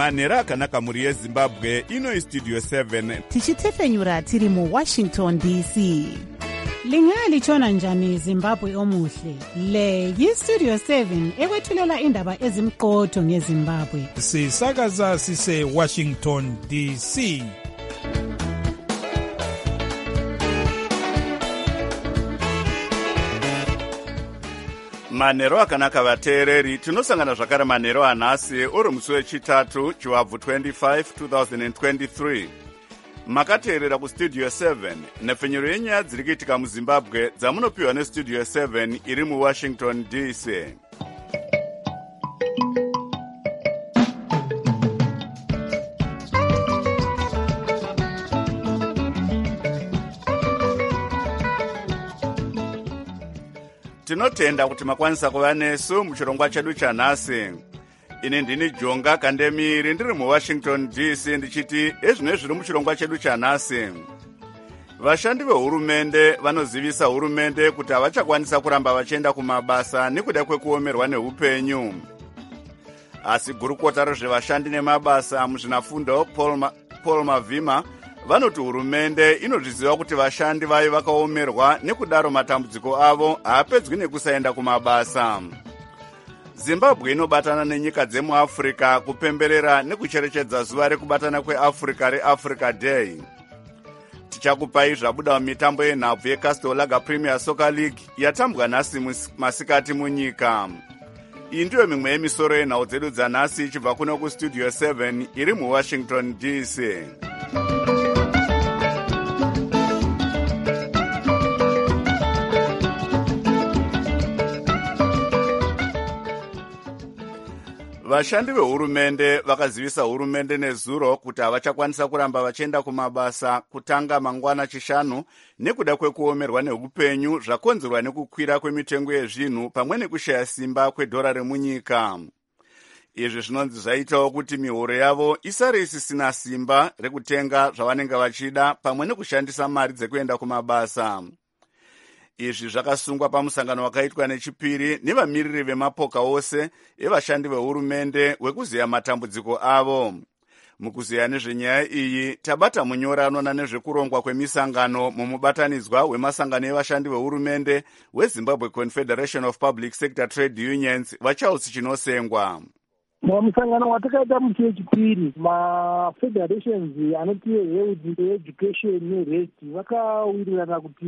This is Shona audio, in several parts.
manhero akanaka mhuri yezimbabwe. Ino istudio 7 tichitefenyura tiri muWashington DC. Lingalitshona njani Zimbabwe omuhle? Le yistudio 7 ekwethulela indaba ezimqotho ngeZimbabwe. Sisakaza sise Washington DC. manhero akanaka vateereri. Tinosangana zvakare manhero anhasi uri musi wechitatu Chiwabvu 25 2023. Makateerera kustudio 7 nhefenyuro yenyaya dziri kuitika muZimbabwe dzamunopiwa nestudio 7 iri muWashington DC. Tinotenda kuti makwanisa kuva nesu muchirongwa chedu chanhasi. Ini ndini Jonga Kandemiri ndiri muWashington DC ndichiti ezvino zviri muchirongwa chedu chanhasi. Vashandi vehurumende vanozivisa hurumende kuti havachakwanisa kuramba vachienda kumabasa nekuda kwekuomerwa neupenyu. Asi gurukota rezvevashandi nemabasa muzvinafundo Paul Mavhima vanoti hurumende inozviziva kuti vashandi vayo vakaomerwa nekudaro matambudziko avo haapedzwi nekusaenda kumabasa. Zimbabwe inobatana nenyika dzemuAfrica kupemberera nekucherechedza zuva rekubatana kweAfrica reAfrica Day. Tichakupai zvabuda mumitambo yenhabvu yeCastel Lager Premier Soccer League yatambwa nhasi masikati munyika. Iyi ndiyo mimwe yemisoro yenhau dzedu dzanhasi ichibva kuno kustudio 7 iri muWashington DC. Vashandi vehurumende vakazivisa hurumende nezuro kuti havachakwanisa kuramba vachienda kumabasa kutanga mangwana chishanu nekuda kwekuomerwa neupenyu zvakonzerwa nekukwira kwemitengo yezvinhu pamwe nekushaya simba kwedhora remunyika. Izvi zvinonzi zvaitawo kuti mihoro yavo isare isisina simba rekutenga zvavanenge vachida pamwe nekushandisa mari dzekuenda kumabasa. Izvi zvakasungwa pamusangano wakaitwa nechipiri nevamiriri vemapoka ose evashandi vehurumende wekuziya matambudziko avo. Mukuziya nezvenyaya iyi tabata munyora anoona nezvekurongwa kwemisangano mumubatanidzwa wemasangano evashandi vehurumende weZimbabwe Confederation of Public Sector Trade Unions vaCharles Chinosengwa. Musangano watakaita musi wechipiri mafederations anoti health, education nerest vakawirirana kuti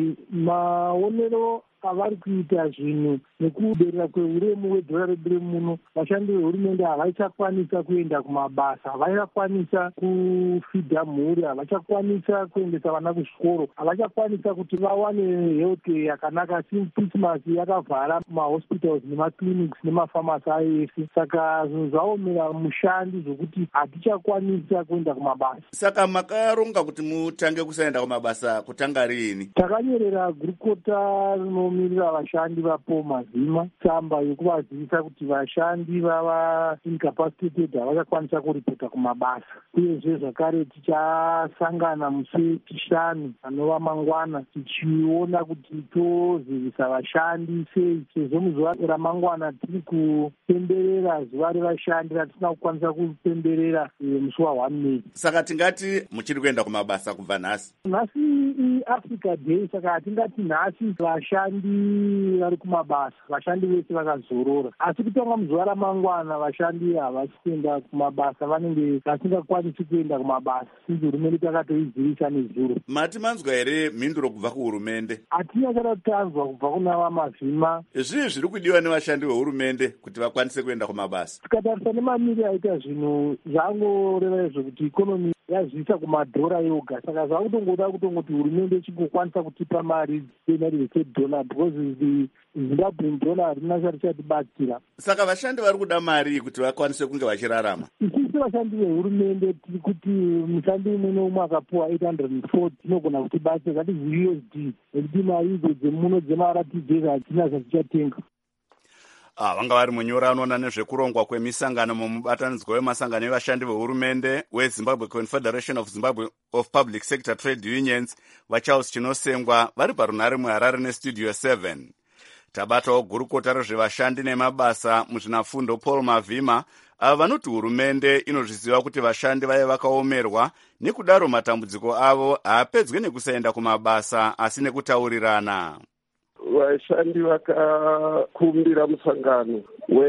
maonero avari kuita zvinhu nekuberera kweuremu hwedhora redu remuno, vashandi vehurumende havachakwanisa kuenda kumabasa, havachakwanisa kufidha mhuri, havachakwanisa kuendesa vana kuzvikoro, havachakwanisa kuti vawane health yakanaka. Since Christmas yakavhara mahospitals nemaclinics nemafamasi aese, saka zvinhu zvaomera mushandi zvokuti hatichakwanisa kuenda kumabasa. Saka makaronga kuti mutange kusaenda kumabasa kutanga rini? Takanyorera gurukota rinomirira vashandi vaPaul Mavhima tsamba yekuvazivisa kuti vashandi vava incapacitated havachakwanisa kuripota kumabasa. Uyezve zvakare tichasangana musi wechishanu anova mangwana tichiona kuti tozivisa vashandi sei, sezvo muzuva ramangwana tiri kupemberera zuva revashandi ratisina kukwanisa kupemberera musi wa1 May. Saka tingati muchiri kuenda kumabasa kubva nhasi? Nhasi iAfrica Day, saka hatingati nhasi vashandi vari kumabasa, vashandi vese vakazorora. Asi kutanga muzuva ramangwana vashandi havasi kuenda kumabasa, vanenge vasingakwanisi kuenda kumabasa since hurumende takatoizivisa nezuro. Mati manzwa here mhinduro kubva kuhurumende? Hatina kana tanzwa kubva kuna vaMavhima. Zvii zviri kudiwa nevashandi vehurumende kuti vakwanise kuenda kumabasa? Tikatarisa nemaniri aita zvinhu zvangoreva zvekuti ikonomi yazvisa kumadhora yoga, saka zvakutongoda kutongoti hurumende ichingokwanisa kutipa mari yenari $1 because the Zimbabwean dollar harina richatibatsira. Saka vashandi vari kuda mari kuti vakwanise kunge vachirarama. Isisi vashandi vehurumende tiri kuti mushandi umwe neumwe akapuwa 840 inogona kutibatsira, that is USD, nekuti mari idzo dzemuno dzemaratidze hatina zvatichatenga. Vanga vari munyora anoona nezvekurongwa kwemisangano mumubatanidzwa wemasangano evashandi vehurumende weZimbabwe Confederation of Public Sector Trade Unions vaCharles Chinosengwa vari parunhare muHarare nestudio 7. Tabatawo gurukota rezvevashandi nemabasa muzvinafundo Paul Mavhima ava vanoti hurumende inozviziva kuti vashandi vaya vakaomerwa, nekudaro matambudziko avo haapedzwe nekusaenda kumabasa asi nekutaurirana. Vashandi vakakumbira musangano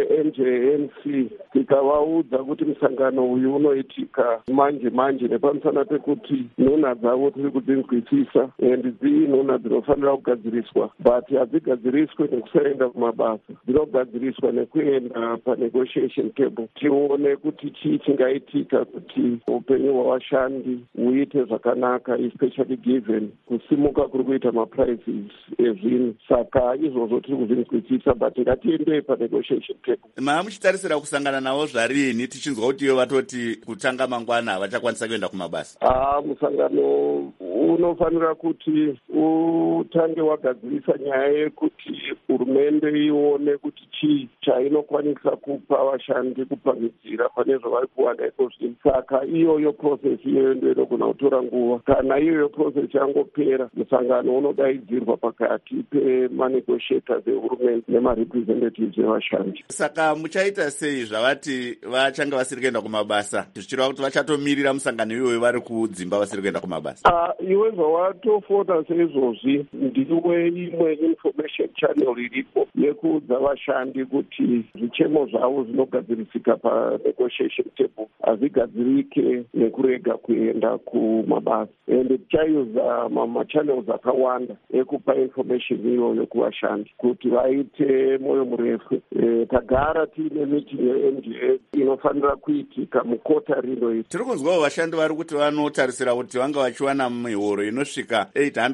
weNJNC tikavaudza kuti musangano uyu unoitika manje nepamusana pekuti nhunha dzavo tiri kudzinzwisisa ndidzi nhunha dzinofanira kugadziriswa, but hadzigadziriswe nekusaenda kumabasa, dzinogadziriswa nekuenda panegotiation table tione kuti chii chingaitika kuti upenyu hwavashandi huite zvakanaka, especially given kusimuka kuri kuita maprices ezvinhu. Saka izvozvo tiri kuzvinzwisisa, but ngatiendei panegotiation table. Muchitarisira kusangana navo zvarini tichinzwa kuti ivo vatoti kutanga mangwana havachakwanisa kuenda kumabasa? Musangano unofanira kuti utange wagadzirisa nyaya yekuti hurumende ione kuti chii chainokwanisa kupa vashandi kupamhidzira pane zvavari kuwana iko zvino. Saka iyoyo process iyoyo ndio inogona kutora nguva. Kana iyoyo process yangopera, musangano unodaidzirwa pakati pemanegotiators ehurumende nemarepresentatives evashandi. Saka muchaita sei zvavati vachange vasiri kuenda kumabasa, zvichireva kuti vachatomirira musangano iwoyo vari kudzimba vasiri kuenda kumabasa? Iwe zvawatofona seizvozvi ndiwe imwe information channel iripo yekuudza vashandi kuti zvichemo zvavo zvinogadzirisika panegotiation table hazvigadzirike nekurega kuenda kumabasa, ende tichayuza machannels akawanda ekupa information iyoyo kuvashandi kuti vaite moyo murefu. Tagara tiine meeting yeNGS inofanira kuitika mukota rino. Tiri kunzwawo vashandi vari kuti vanotarisira kuti vanga vachiwana mihoro inosvika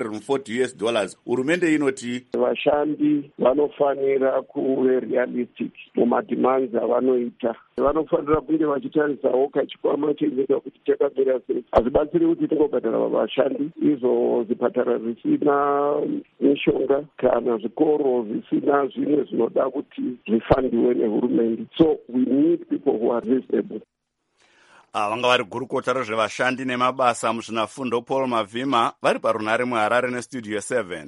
$840. Hurumende inoti vashandi vanofanira kuve realistic mumademands avanoita. Vanofanira kunge vachitarisawo kachikwama chenyika kuti chakamira sei. Hazvibatsiri kuti tingobhadhara vashandi izvo zvipatara zvisina mishonga kana zvikoro zvisina zvimwe zvinoda kuti zvifandiwe nehurumende. So we need people who are reasonable. Vanga vari gurukota rezvevashandi nemabasa muzvinafundo Paul Mavhima vari parunhare muHarare nestudio 7.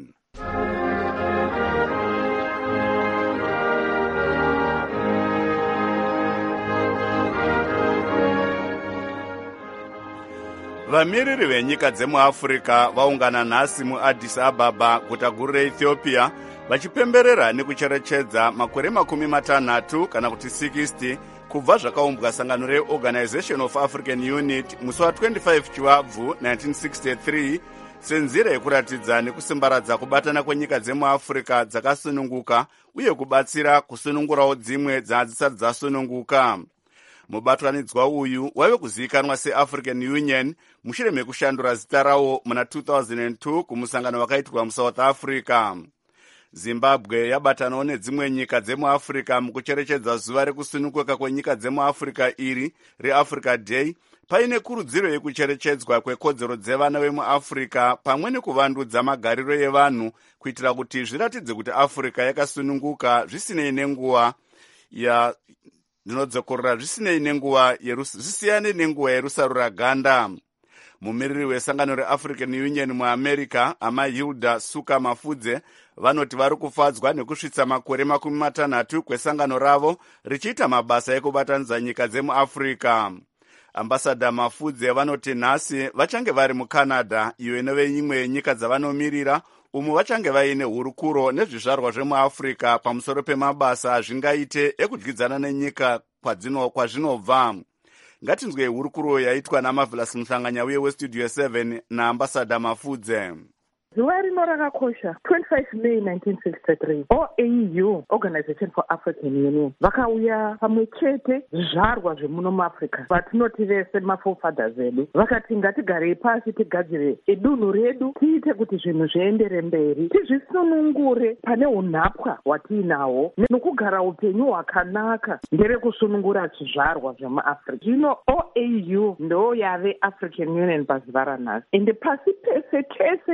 Vamiriri venyika dzemuAfrica vaungana nhasi muAddis Ababa, guta guru reEthiopia, vachipemberera nekucherechedza makore 60 kana kuti 60 kubva zvakaumbwa sangano reOrganization of African Unity musi wa25 Chivabvu 1963 senzira yekuratidza nekusimbaradza kubatana kwenyika dzemuAfrica dzakasununguka uye kubatsira kusunungurawo dzimwe dzadzisati dzasununguka. Mubatanidzwa uyu wave kuzivikanwa seAfrican Union mushure mekushandura zita rawo muna 2002 kumusangano wakaitwa muSouth Africa. Zimbabwe yabatanawo nedzimwe nyika dzemuAfrica mukucherechedza zuva rekusununguka kwenyika dzemuAfrica iri reAfrica Day, paine kurudziro yekucherechedzwa kwekodzero dzevana vemuAfrica pamwe nekuvandudza magariro evanhu kuitira kuti zviratidze kuti Africa yakasununguka zvisinei nenguva zvisiyane nenguva yerusarura ganda. Mumiriri wesangano reAfrican Union muAmerica, Hilda Suka Mafudze, vanoti vari kufadzwa nekusvitsa makore 60 kwesangano ravo richiita mabasa ekubatanidza nyika dzemuAfrica. Ambassador Mafudze vanoti nhasi vachange vari muCanada, iyo inove imwe yenyika dzavanomirira, umu vachange vaine hurukuro nezvizvarwa zvemuAfrica pamusoro pemabasa azvingaite ekudyidzana nenyika kwazvinobva. Ngatinzwe hurukuro yaitwa naMarvelous Mhlanganya uye westudio 7 naambassador Mafudze. Zuva rino rakakosha 25 May 1963 OAU, Organization for African Union, vakauya pamwe chete zvarwa zvemuno muAfrica vatinoti vese maforefathers edu, vakati ngatigarei pasi tigadzire dunhu redu, tiite kuti zvinhu zviendere mberi, tizvisunungure pane unhapwa hwatiinawo nekugara upenyu hwakanaka nderekusunungura zvizvarwa zvemuAfrica. Zvino OAU ndo yave African Union pazuva ranhasi, ende pasi pese tese tiri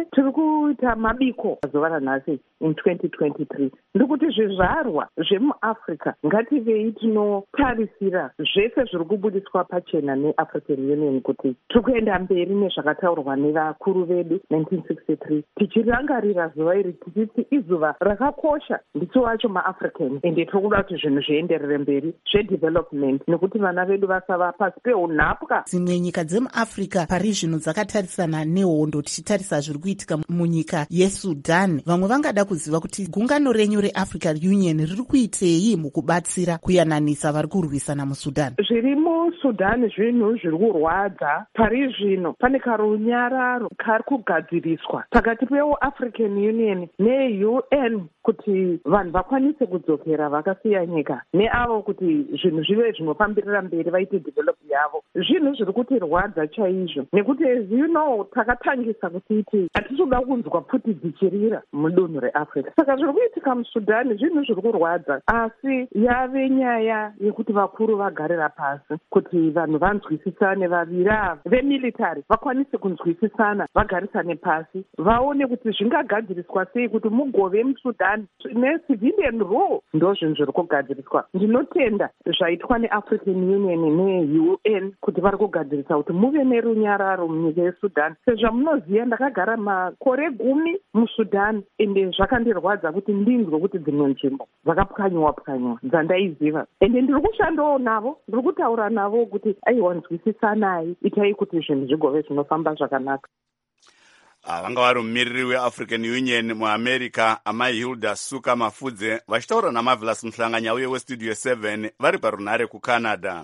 kuita mabiko mazuva ranhasi in 2023 ndikuti zvizvarwa zvemuafrica ngativei tinotarisira zvese zviri kubudiswa pachena neafrican union kuti tiri kuenda mberi nezvakataurwa nevakuru vedu 1963 tichirangarira zuva iri tichiti izuva rakakosha ndicho wacho maafrican ende tiri kuda kuti zvinhu zvienderere mberi zvedevelopment nekuti vana vedu vasava pasi peunhapwa. dzimwe nyika dzemuafrica pari zvino dzakatarisana nehondo tichitarisa zviri kuitika munyika yesudan. vamwe vangada kuziva kuti gungano renyu reafrican union riri kuitei mukubatsira kuyananisa vari kurwisana musudan. zviri musudan zvinhu zviri kurwadza pari zvino pane karunyararo kari kugadziriswa pakati peafrican union neun kuti vanhu vakwanise kudzokera vakasiya nyika neavo kuti zvinhu zvive zvinofambirira mberi vaite develop yavo. zvinhu zviri kutirwadza chaizvo nekuti as you know takatangisa kutiti hatitoda kunzwa pfuti dzichirira mudunhu reafrica. saka zviri kuitika musudhani zvinhu zviri kurwadza asi yave nyaya yekuti vakuru vagarira pasi kuti vanhu vanzwisisane vaviri ava vemilitary vakwanise kunzwisisana vagarisane pasi vaone kuti zvingagadziriswa sei kuti mugove musudhani necivilian rule ndo zvinhu zviri kugadziriswa. ndinotenda zvaitwa neafrican union neun kuti vari kugadzirisa kuti muve nerunyararo munyika yesudan. sezvamunoziva ndakagara makore 10 musudan ende zvakandirwadza kuti ndinzwe kuti dzimwe nzvimbo dzakapwanyiwa dzandaiziva ende ndiri kushandawo navo ndiri kutaura navo kuti aiwa nzwisisanai itai kuti zvinhu zvigove zvinofamba zvakanaka. vanga vari mumiriri weafrican union muamerica amai hilda suka mafudze vachitaura namavelas muhlanganya uye westudio 7 vari parunhare kucanada.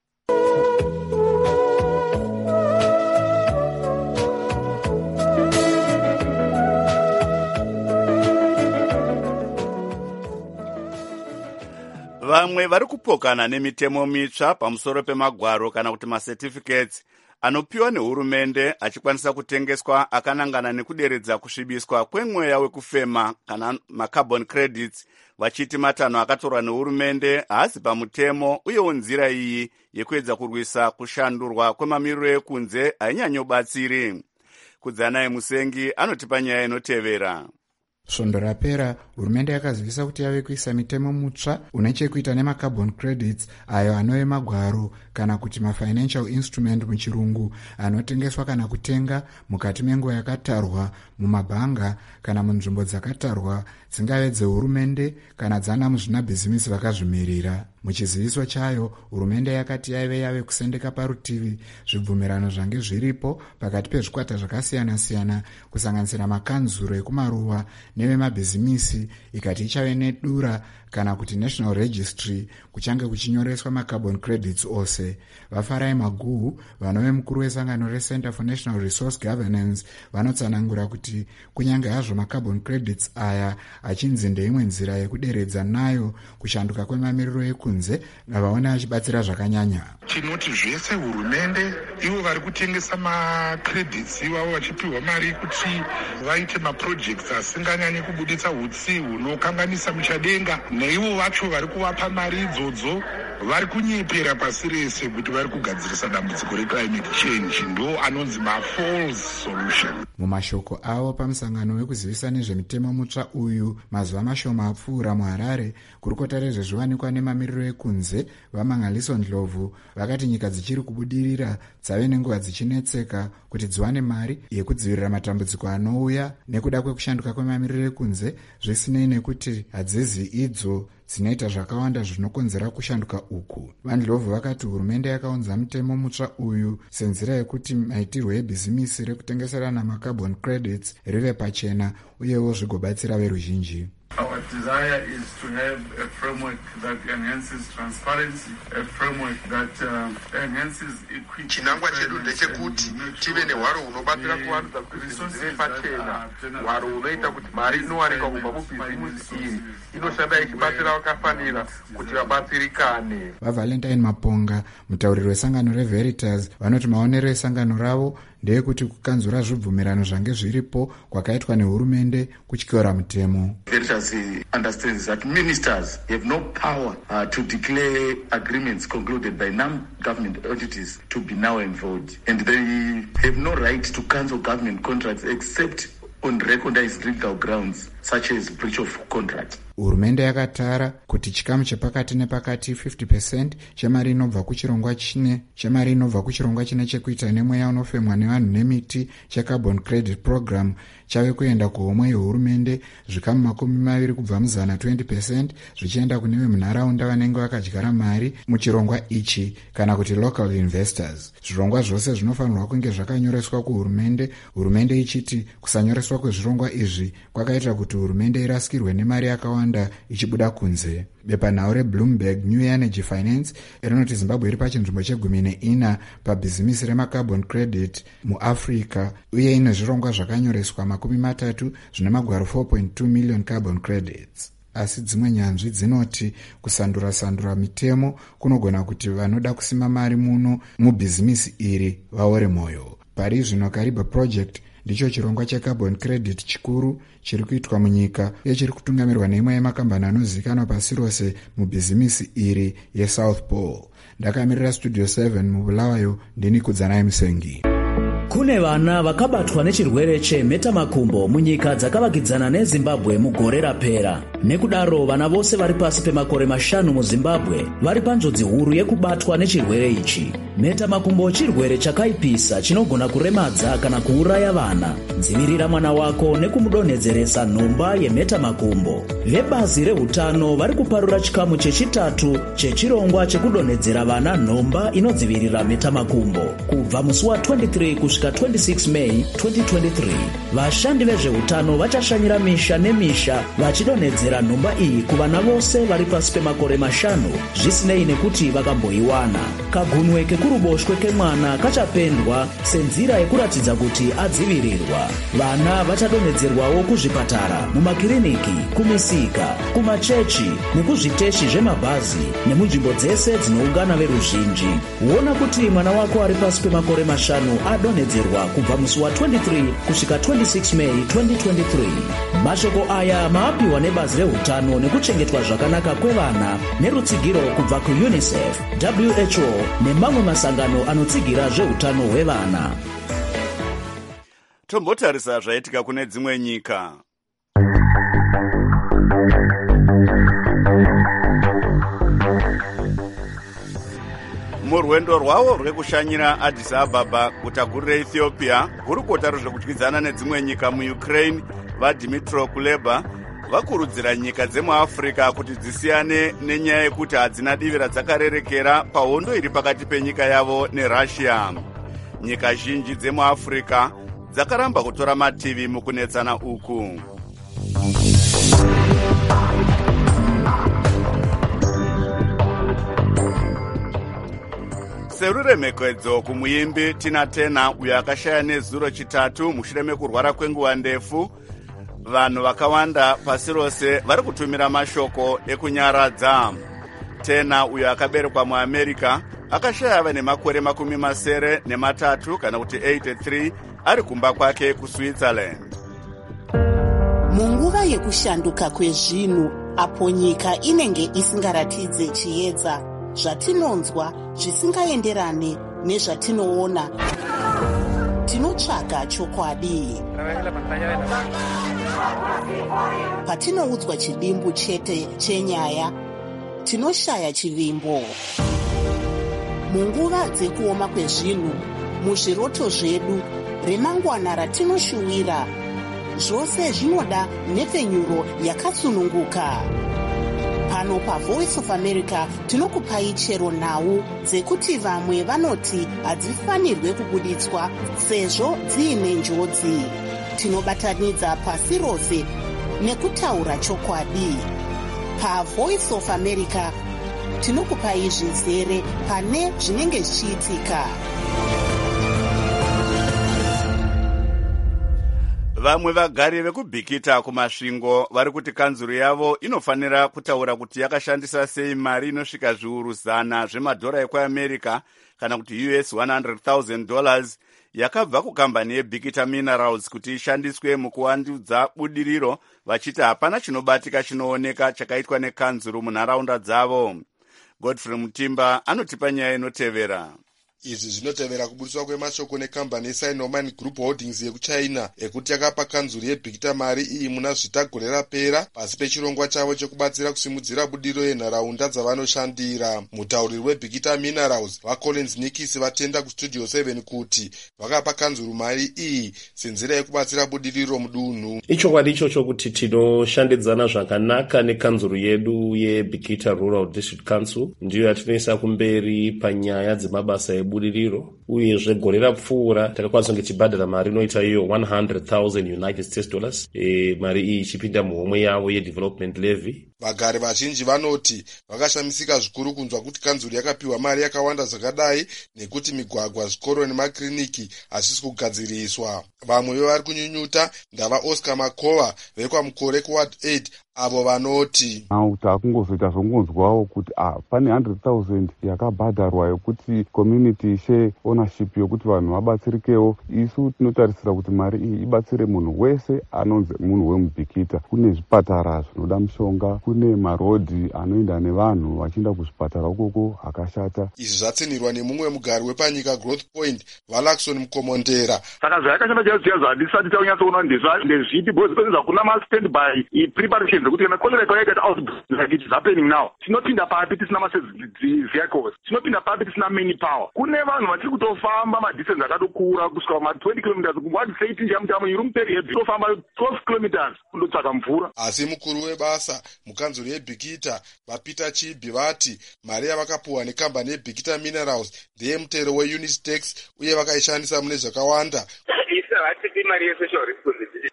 vamwe vari kupokana nemitemo mitsva pamusoro pemagwaro kana kuti macertificates anopiwa nehurumende achikwanisa kutengeswa akanangana nekuderedza kusvibiswa kwemweya wekufema kana macarbon credits vachiti matanho akatorwa nehurumende haasi pamutemo uyewo nzira iyi yekuedza kurwisa kushandurwa kwemamiriro ekunze hainyanyobatsiri. kudzanaye musengi anotipa nyaya inotevera. svondo rapera hurumende yakazivisa kuti yave kuisa mitemo mutsva une chekuita nemacarbon credits ayo anove magwaro kana kuti mafinancial instrument muchirungu anotengeswa kana kutenga mukati menguva yakatarwa mumabhanga kana munzvimbo dzakatarwa dzingave dzehurumende kana dzana muzvinabhizimisi vakazvimirira. muchiziviso chayo hurumende yakati yave kusendeka parutivi zvibvumirano zvange zviripo pakati pezvikwata zvakasiyana-siyana kusanganisira makanzuro ekumaruwa nevemabhizimisi ikati ichave nedura kana kuti national registry kuchange kuchinyoreswa macarbon credits ose. vafarai maguhu vanove mukuru wesangano recenter for national resource governance vanotsanangura kuti kunyange hazvo macarbon credits aya achinzi ndeimwe nzira yekuderedza nayo kushanduka kwemamiriro ekunze vavaona achibatsira zvakanyanya. tinoti zvese hurumende ivo vari kutengesa macredits ivavo vachipiwa mari kuti vaite maprojects asinganyanyi kubuditsa hutsi hunokanganisa muchadenga neivo vacho vari kuvapa mari idzodzo vari kunyepera pasi rese kuti vari kugadzirisa dambudziko reclimate change ndo anonzi mafalse solution. mumashoko avo pamusangano wekuzivisa nezvemitemo mutsva uyu mazuva mashoma apfuura muharare kurukota rezvezviwanikwa nemamiriro ekunze vamangaliso ndlovu vakati nyika dzichiri kubudirira dzave nenguva dzichinetseka kuti dziwane mari yekudzivirira matambudziko anouya nekuda kwekushanduka kwemamiriro ekunze zvisinei nekuti hadzizi idzo dzinoita zvakawanda zvinokonzera kushanduka uku. vandlovu vakati hurumende yakaunza mutemo mutsva uyu senzira yekuti maitirwo ebhizimisi rekutengeserana macarbon credits rive pachena uyewo zvigobatsira veruzhinji. Our desire is to have a framework that enhances transparency, a framework that enhances equity. Chinangwa chedu ndechekuti tive nehwaro hunobatsira kuwanza kuti zive pachena, hwaro hunoita kuti mari inowanikwa kubva mubhizimisi iri inoshanda ichibatsira vakafanira kuti vabatsirikane. vavalentine maponga mutauriri wesangano reVeritas vanoti maonero esangano ravo ndeyekuti kukanzura zvibvumirano zvange zviripo kwakaitwa nehurumende kutyora mutemo. Veritas understands that ministers have no power to declare agreements concluded by non-government entities to be null and void, and they have no right to cancel government contracts except on recognized legal grounds such as breach of contract. Hurumende yakatara kuti chikamu chepakati nepakati 50% chemari inobva kuchirongwa chine chekuita nemweya unofemwa nevanhu nemiti checarbon credit program chave kuenda kuhomwe yehurumende, zvikamu 20 kubva muzana 20% zvichienda kune vemunharaunda vanenge vakadyara mari muchirongwa ichi kana kuti local investors. Zvirongwa zvose zvinofanirwa kunge zvakanyoreswa kuhurumende, hurumende ichiti kusanyoreswa kwezvirongwa izvi kwakaita kuti hurumende irasikirwe nemari yakawanda ichibuda kunze. Bepanhau reBloomberg New Energy Finance rinoti Zimbabwe iri pachinzvimbo che14 pabhizimisi remacarbon credit muAfrica uye ine zvirongwa zvakanyoreswa 30 zvine magwaro 4.2 million carbon credits. Asi dzimwe nyanzvi dzinoti kusandura mitemo kunogona kuti vanoda kusima mari muno mubhizimisi iri vaore moyo. Pari zvino Kariba Project ndicho chirongwa checarbon credit chikuru chiri kuitwa munyika uye chiri kutungamirwa neimwe yemakambani anozivikanwa pasi rose mubhizimisi iri yeSouth Pole. Ndakamirira Studio 7 muBulawayo, ndini Kudzanai Musengi. Kune vana vakabatwa nechirwere chemhetamakumbo munyika dzakavakidzana neZimbabwe mugore rapera. Nekudaro vana vose vari pasi pemakore 5 muZimbabwe vari panjodzi huru yekubatwa nechirwere ichi. Mhetamakumbo chirwere chakaipisa chinogona kuremadza kana kuuraya vana. Dzivirira mwana wako nekumudonhedzeresa nhomba yemhetamakumbo. Vebazi rehutano vari kuparura chikamu chechitatu chechirongwa chekudonhedzera vana nhomba inodzivirira mhetamakumbo kubva musi wa23 kusvika 26 Mei 2023. Vashandi vezveutano vachashanyira misha nemisha vachidonhedzera nhomba iyi kuvana vose vari pasi pemakore 5 zvisinei nekuti vakamboiwana. Kagunwe kekuruboshwe kemwana kachapendwa senzira yekuratidza kuti adzivirirwa. Vana vachadonhedzerwawo kuzvipatara, mumakiriniki, kumisika, kumachechi nekuzviteshi zvemabhazi nemunzvimbo dzese dzinoungana veruzhinji. Huona kuti mwana wako ari pasi pemakore 5 adonhedzerwa kubva musi wa23 kusvika 26 Mei 2023. Mashoko aya maapiwa nebazi rehutano nekuchengetwa zvakanaka kwevana nerutsigiro kubva kuUNICEF, WHO nemamwe masangano anotsigira zveutano hwevana. Tombotarisa zvaitika kune dzimwe nyika. Murwendo rwavo rwekushanyira Addis Ababa guta guru reEthiopia, gurukota rwezvekudyidzana nedzimwe nyika muUkraine vaDmytro Kuleba vakurudzira nyika dzemuAfrica kuti dzisiyane nenyaya yekuti hadzina divi radzakarerekera pahondo iri pakati penyika yavo neRussia. Nyika zhinji dzemuAfrica dzakaramba kutora mativi mukunetsana uku. Seruremekedzo kumuimbi Tina Turner uyo akashaya nezuro chitatu mushure mekurwara kwenguva ndefu, vanhu vakawanda pasi rose vari kutumira mashoko ekunyaradza. Turner uyo akaberekwa muAmerica akashaya ava nemakore 83 kana kuti 83 ari kumba kwake kuSwitzerland. Munguva yekushanduka kwezvinhu apo nyika inenge isingaratidze chiedza, zvatinonzwa zvisingaenderane nezvatinoona, tinotsvaga chokwadi. Patinoudzwa chidimbu chete chenyaya, tinoshaya chivimbo. Munguva dzekuoma kwezvinhu, muzviroto zvedu, remangwana ratinoshuwira, zvose zvinoda nhepfenyuro yakatsununguka. Pano paVoice of America tinokupai chero nhau dzekuti vamwe vanoti hadzifanirwe kubuditswa sezvo dziine njodzi. Tinobatanidza pasi rose nekutaura chokwadi. PaVoice of America tinokupai zvizere pane zvinenge zvichiitika. Vamwe vagari vekubhikita kumasvingo vari kuti kanzuru yavo inofanira kutaura kuti yakashandisa sei mari inosvika zviuru 100 zvemadhora ekuAmerica kana kuti US $100,000 yakabva kukambani yeBhikita Minerals kuti ishandiswe mukuwandudza budiriro, vachiti hapana chinobatika chinooneka chakaitwa nekanzuru munharaunda dzavo. Godfrey Mutimba anotipa nyaya inotevera. Izvi zvinotevera kubudiswa kwemashoko nekambani yeSinoman Group Holdings yekuchina ekuti yakapa kanzuru yeBikita mari iyi muna zvitagore rapera pasi pechirongwa chavo chekubatsira kusimudzira budiriro yenharaunda dzavanoshandira. Mutauriri weBikita Minerals vaCollins Nikisi vatenda kustudio 7 kuti vakapa kanzuru mari iyi senzira yekubatsira budiriro mudunhu. Ichokwadi ichocho kuti tinoshandidzana zvakanaka nekanzuru yedu yeBikita Rural District Council, ndiyo yatinoisa kumberi panyaya dzemabasa ebudiriro. Uyezve gore rapfuura takakwanisa ngechibhadhara mari inoita iyo $100,000 United States dollars. Mari iyi ichipinda muhomwe yavo yedevelopment levy. Vagari vazhinji vanoti vakashamisika zvikuru kunzwa kuti kanzuru yakapiwa mari yakawanda zvakadai nekuti migwagwa, zvikoro nemakiriniki hasisi kugadziriswa. Vamwe vevari kunyunyuta ndava Oscar Makova vekwamukore kuward 8 avo vanoti takungozoita zvongonzwawo kuti pane 100,000 yakabhadharwa yokuti community share ownership yokuti vanhu vabatsirikewo. Isu tinotarisira kuti mari iyi ibatsire munhu wese anonzi munhu wemuBikita. Kune zvipatara zvinoda mishonga, kune marodhi anoenda nevanhu vachienda kuzvipatara ukoko akashata. Izvi zvatsinirwa nemumwe mugari wepanyika Growth Point Valaxon Mkomondera. Saka zvakashanda chaizvozvo handisati taunyatsoona ndezviti because kuna ma-standby preparation zvokuti kana cholera yakaita outbreak like it is happening now, tinopinda papi tisina vehicles, tinopinda papi tisina manpower. Kune vanhu vachiri kutofamba madistance akadokura kusvika ma20 kilometers kuward 8 njamutamo iri muperihebhi tofamba 12 kilometers kundotsvaka mvura. Asi mukuru webasa mukanzuru yeBikita vaPeter Chibhi vati mari yavakapuwa nekambani yeBikita Minerals ndeyemutero weunit tax uye vakaishandisa mune zvakawanda. Hatipi mari yesocial responsibility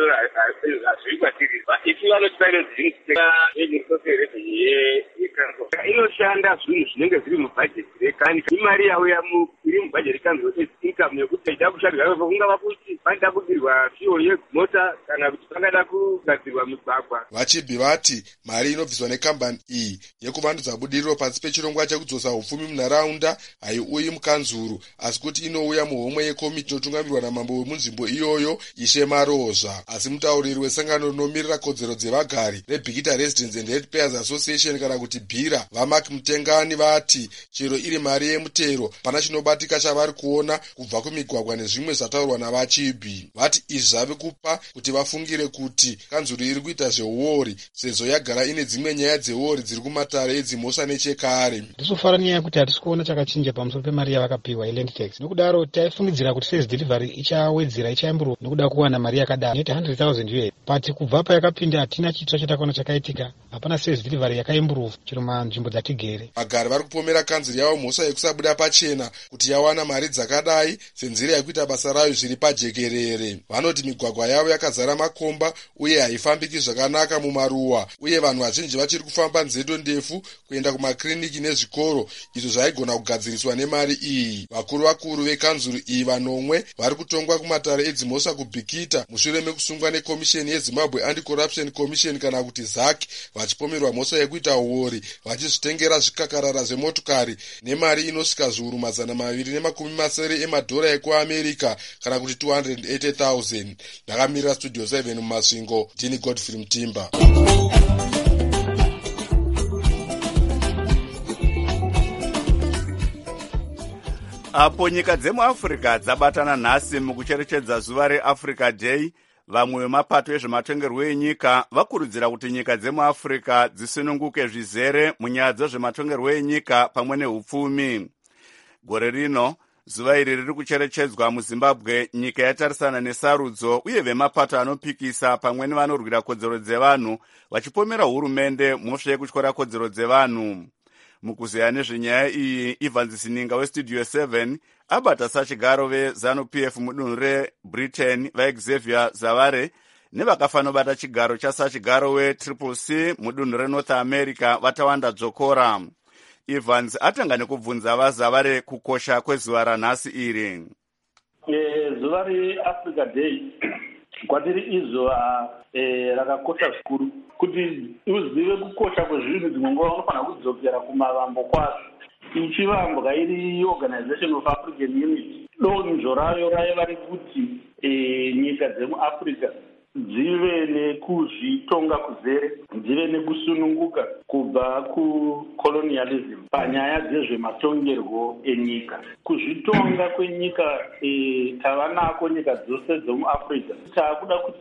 hazviri kwatiri. Ifi vanotipaira social refugee yekanzuru inoshanda zvinhu zvinenge zviri mubhajeti rekani. Imari yavo iri mubhajeti rekanzuru income yekuti ida kushandira kungava kuti vanoda kugadzirwa fuel yemota kana kuti vangada kugadzirwa migwagwa. Vachibhi vati mari inobviswa nekambani iyi yekuvandudza budiriro pasi pechirongwa chekudzosa upfumi munharaunda haiuyi mukanzuru asi kuti inouya muhomwe yekomiti inotungamirwa namambo wemunzvimbo iyoyo Ishe Marozva. Asi mutauriri wesangano rinomirira kodzero dzevagari reBikita Residents and Ratepayers Association kana kuti BIRA vaMark Mutengani vati chero iri mari yemutero pana chinobatika chavari kuona kubva kumigwagwa nezvimwe zvataurwa navaChibhi. Vati izvi zvave kupa kuti vafungire kuti kanzuru iri kuita zveuori sezvo yagara ine dzimwe nyaya dzeuori dziri kumatare edzimhosva nechekare. Ndisofara nyaya yekuti hatisi kuona chakachinja pamusoro pemari yavakapiwa yeland tax. Nokudaro taifungidzira kuti sales delivery ichawedzera ichaimburuka nokuda kuwana mari yakadaro neti 100,000 USD. But kubva payakapinda hatina chitsva chatakaona chakaitika. Hapana sales delivery yakaimburuka chero manzvimbo dzatigere. Vagari vari kupomera kanzuru yavo mhosva yekusabuda pachena kuti yawana mari dzakadai senzira yekuita basa rayo zviri pajekerere. Vanoti migwagwa yavo yakazara makomba uye haifambiki zvakanaka mumaruwa uye vanhu vazhinji vachiri kufamba nzedo ndefu kuenda kumakiriniki nezvikoro izvo zvaigona kugadziriswa nemari iyi. Vakuru vekanzuru iyi vanomwe vari kutongwa kumatare edzimhosva kuBikita mushure mekusungwa nekomisheni yeZimbabwe Anti-Corruption Commission kana kuti ZAC vachipomerwa mhosva yekuita uori vachizvitengera zvikakarara zvemotokari nemari inosvika zviuru 270 emadhora ekuAmerica kana kuti 280,000. Ndakamirira studio 7 mumasvingo ndini Godfrey Mtimba. Apo nyika dzemuAfrica dzabatana nhasi mukucherechedza zuva reAfrica Day, vamwe vemapato ezvematongerwo enyika vakurudzira kuti nyika dzemuAfrica dzisununguke zvizere munyaya dzezvematongerwo enyika pamwe neupfumi. Gore rino zuva iri riri kucherechedzwa muZimbabwe, nyika yatarisana nesarudzo uye vemapato anopikisa pamwe nevanorwira kodzero dzevanhu vachipomera hurumende mhosva yekutyora kodzero dzevanhu. Mukuzeya nezvenyaya iyi, Evans Sininga westudio 7 abata sachigaro veZANU-PF mudunhu reBritain vaXavier Zavare nevakafanobata chigaro chasachigaro weCCC mudunhu reNorth America vatawanda Dzokora. Evans atanga nekubvunza vaZavare kukosha kwezuva ranhasi iri. Zuva reAfrica Day kwatiri izuva rakakosha zvikuru kuti uzive kukosha kwezvinhu dzimwe nguva unofanira kudzokera kumavambo kwazvo. Ichivambwa iri Organization of African Unity, donzvo rayo raiva rekuti nyika dzemuAfrica dzive nekuzvitonga kuzere, dzive nekusununguka kubva kucolonialism panyaya dzezvematongerwo enyika. Kuzvitonga kwenyika tava nako nyika dzose dzomuafrica. Taakuda kuti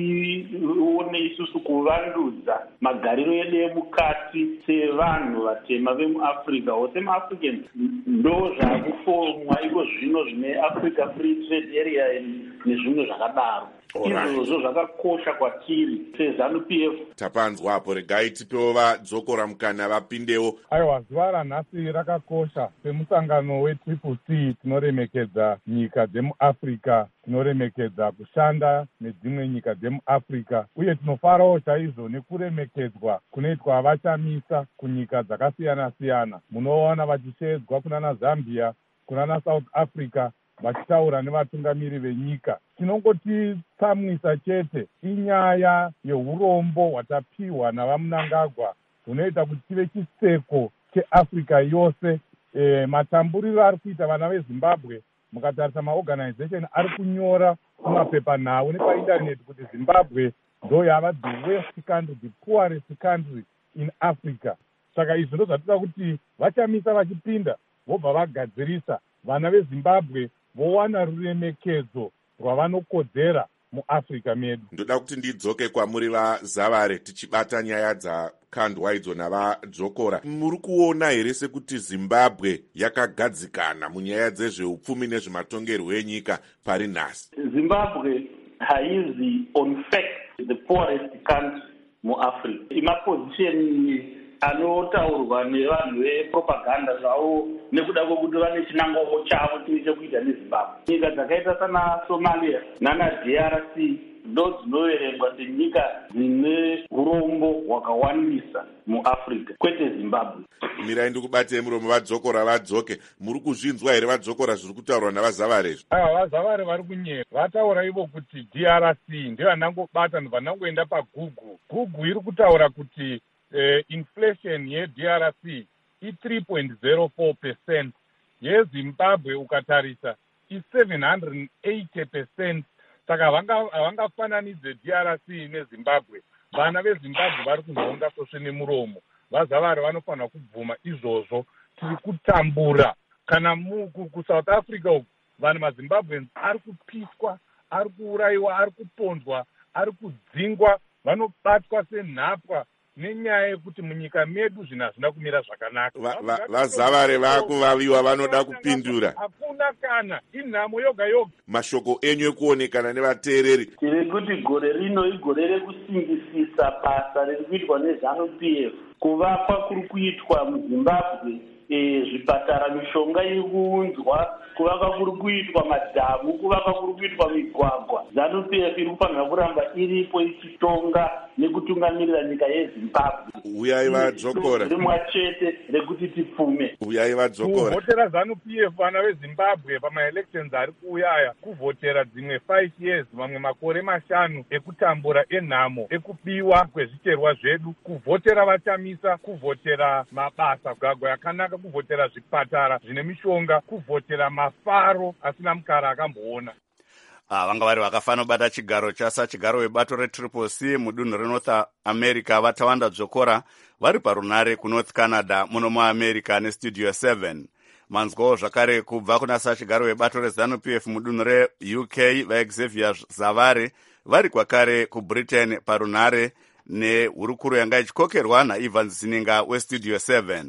tione isusu kuvandudza magariro edu emukati sevanhu vatema vemuafrica. Ose maafricans ndo zvakufomwa iko zvino zvine Africa Free Trade Area nezvimwe zvakadaro. Izvozvo zvakakosha kwatiri seZANU-PF. Tapanzwapo, regai tipewo vadzokora mukana vapindewo. Aiwa, zuva ranhasi rakakosha. Semusangano weTCC tinoremekedza nyika dzemuAfrica, tinoremekedza kushanda nedzimwe nyika dzemuAfrica, uye tinofarawo chaizvo nekuremekedzwa kunoitwa vachamisa kunyika dzakasiyana-siyana. Munoona vachishedzwa kunana Zambia, kunana South Africa, vachitaura nevatungamiri venyika. Tinongoti tsamwisa chete inyaya yeurombo hwatapiwa navaMnangagwa hunoita kuti tive chiseko cheAfrica yose. Matamburiro ari kuita vana veZimbabwe, mukatarisa maorganization ari kunyora kumapepanhau nepaindaneti kuti Zimbabwe ndo yava the worst country, the poorest country in Africa. Saka izvi ndo zvatoda kuti vachamisa vachipinda vobva vagadzirisa vana veZimbabwe vowana ruremekedzo rwavanokodzera muAfrica medu. Ndoda kuti ndidzoke kwamuri vaZavari tichibata nyaya dzakandwa idzo navadzokora. Muri kuona here sekuti Zimbabwe yakagadzikana munyaya dzezveupfumi nezvematongerwo enyika pari nhasi? Zimbabwe haizi on fact the poorest country muAfrica. Imapozisheni anotaurwa nevanhu vepropaganda zvavo nekuda kwokuti vane chinangwa chavo chine chekuita neZimbabwe. Nyika dzakaita sana Somalia nana DRC ndo dzinoverengwa senyika dzine urombo hwakawandisa muAfrica, kwete Zimbabwe. Mirai ndikubatei muromo vadzokora vadzoke. Muri kuzvinzwa here vadzokora zviri kutaurwa navaZavari? VaZavari vari kunyera. Vataura ivo kuti DRC ndevanangobata vanangoenda paGoogle. Google iri kutaura kuti inflation yeDRC i3.04%, yeZimbabwe ukatarisa i780%. Saka havangafananidze DRC neZimbabwe. Vana veZimbabwe vari kunhonga sosve nemuromo. VaZavari vanofanira kubvuma izvozvo. Tiri kutambura kana kuSouth Africa uku vanhu maZimbabweans ari kupiswa, ari kuurayiwa, ari kuponzwa, ari kudzingwa, vanobatwa senhapwa nenyaya yekuti munyika medu zvinhu hazvina kumira zvakanaka. VaZavari vakuvaviwa vanoda kupindura. Hakuna kana inhamo yoga yoga. Mashoko enyu ekuonekana nevateereri. Tiri kuti gore rino igore rekusingisisa basa riri kuitwa neZANU-PF. Kuvakwa kuri kuitwa muZimbabwe, zvipatara, mishonga iri kuunzwa, kuvakwa kuri kuitwa madhamu, kuvakwa kuri kuitwa migwagwa. ZANU-PF iri kufanira kuramba iripo ichitonga nekutungamirira nyika yeZimbabwe. Uyai vadzokora. Rimwe chete rekuti tipfume. Uyai vadzokora. Kuvhotera ZANU-PF vana veZimbabwe pamaelections ari kuuyaya, kuvhotera dzimwe 5 years, mamwe makore 5 ekutambura enhamo, ekubiwa kwezvicherwa zvedu, kuvhotera vachamisa, kuvhotera mabasa gagwa yakanaka, kuvhotera zvipatara zvine mishonga, kuvhotera mafaro asina mukara akamboona. Vanga vari vakafanira kubata chigaro chigaro webato reTCC mudunhu reNorth America vatawanda dzokora vari parunare kuNorth Canada muno muAmerica neStudio 7. Manzwawo zvakare kubva kuna sachigaro webato reZANU-PF mudunhu reUK vaXavier Zavari vari kwakare kuBritain parunare nehurukuru yanga ichikokerwa naEvans Zininga weStudio 7.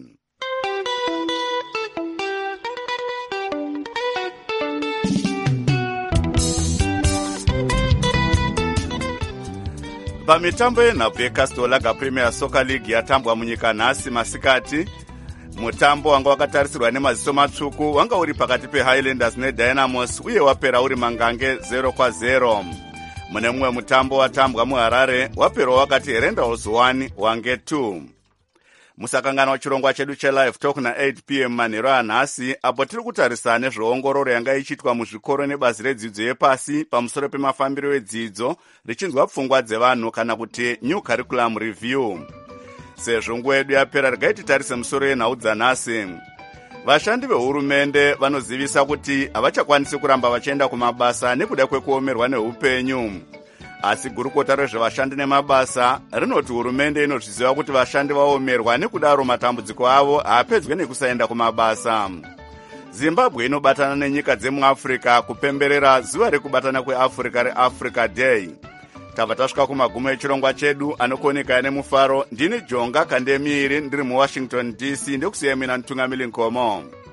Pamitambo yenhabvu yeCastle Lager Premier Soccer League yatambwa munyika nhasi masikati, mutambo wanga wakatarisirwa nemaziso matsvuku wanga uri pakati peHighlanders neDynamos uye wapera uri mangange 0-0. Mune mumwe mutambo watambwa muHarare waperwa wakati Randalls 1 wange 2. Musakangana chirongwa chedu chelive talk na8 p.m. manheru anhasi, apo tiri kutarisa nezveongororo yanga ichitwa muzvikoro nebazi redzidzo yepasi pamusoro pemafambiro edzidzo richinzwa pfungwa dzevanhu kana kuti new curriculum review. Sezvo nguva yedu yapera, regai titarise musoro yenhau dzanhasi. Vashandi vehurumende vanozivisa kuti havachakwanisi kuramba vachienda kumabasa nekuda kwekuomerwa neupenyu. asi gurukota rezvevashandi nemabasa rinoti hurumende inozviziva kuti vashandi vaomerwa, nekudaro matambudziko avo haapedzwe nekusaenda kumabasa. Zimbabwe inobatana nenyika dzemuafrica kupemberera zuva rekubatana kweafrica reAfrica Day. Tabva tasvika kumagumo echirongwa chedu, anokuoneka nemufaro. Ndini Jonga Kandemiri, ndiri muWashington DC, ndekusiyemina Ntungamili Nkomo.